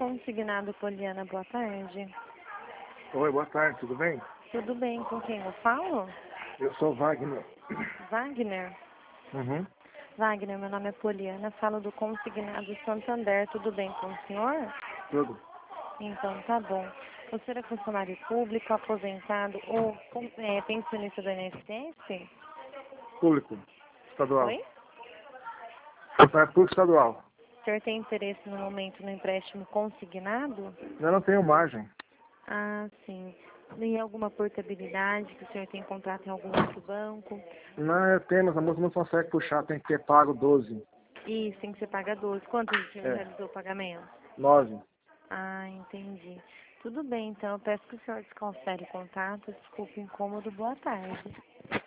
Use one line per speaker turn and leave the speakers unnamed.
Consignado Poliana, boa tarde.
Oi, boa tarde, tudo bem?
Tudo bem, com quem eu falo?
Eu sou Wagner.
Wagner?
Uhum.
Wagner, meu nome é Poliana, falo do Consignado Santander, tudo bem com o senhor?
Tudo.
Então tá bom. O senhor é funcionário público, aposentado ou pensionista do INSS?
Público. Estadual.
Oi?
Funcionário público estadual.
O senhor tem interesse no momento no empréstimo consignado?
Eu não tenho margem.
Ah, sim. E alguma portabilidade que o senhor tem contrato em algum outro banco?
Não, eu tenho, mas a moça não consegue puxar, tem que ter pago 12.
Isso, tem que ser paga 12. Quantos o senhor
É.
realizou o pagamento?
9.
Ah, entendi. Tudo bem, então eu peço que o senhor desconsidere o contato. Desculpe o incômodo. Boa tarde.